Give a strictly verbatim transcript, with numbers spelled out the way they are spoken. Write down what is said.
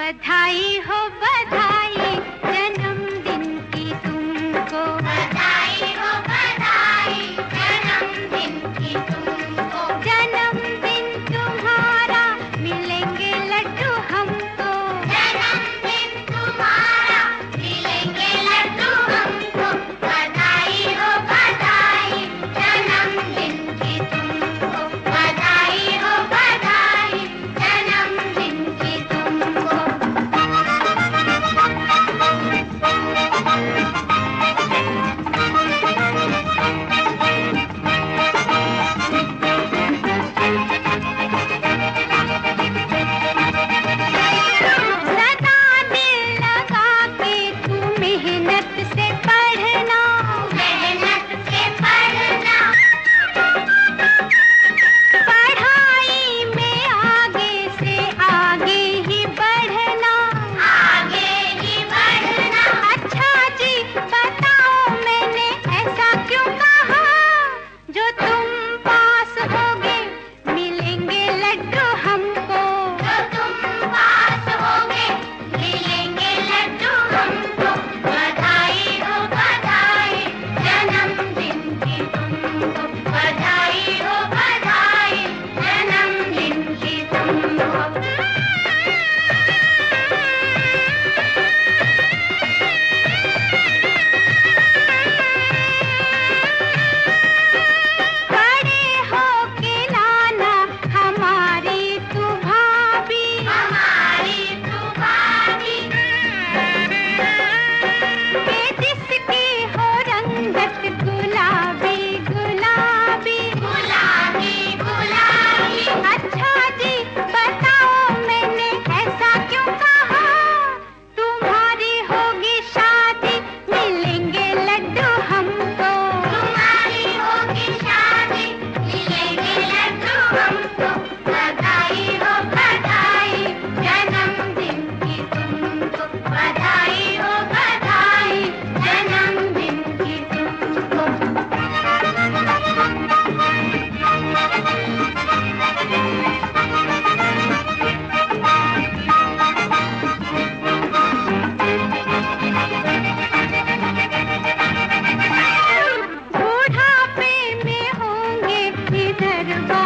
बधाई हो बधाई जन्मदिन की तुमको। बधाई हो बधाई जन्मदिन की तुमको। जन्मदिन तुम्हारा मिलेंगे लड्डू हमको। जन्मदिन तुम्हारा मिलेंगे लड्डू हमको। बधाई हो बधाई जन्मदिन की तुमको। बधाई हो बधाई जन्मदिन की तुमको। सदा दिल लगा के तू मेहनत से पढ़ना। मेहनत से पढ़ना। पढ़ाई में आगे से आगे ही बढ़ना। आगे ही बढ़ना। अच्छा जी बताओ मैंने ऐसा क्यों कहा, जो तुम पास होगे मिलेंगे लड्डू हमको। जो तुम पास होगे मिलेंगे लड्डू हमको। बधाई हो बधाई जन्मदिन की तुमको। बधाई हो बधाई जन्मदिन की तुमको। बड़े होके लाना हमारी तू भाभी। हमारी तू भाभी। के जिसकी हो रंगत गुलाबी गुलाबी। गुलाबी गुलाबी। अच्छा जी बताओ मैंने ऐसा क्यों कहा, तुम्हारी होगी शादी मिलेंगे लड्डू हमको। तुम्हारी होगी शादी मिलेंगे लड्डू हमको। बधाई हो बधाई जन्मदिन की तुमको। बधाई हो बधाई जन्मदिन की तुमको। बूढ़ापे में होंगे इधर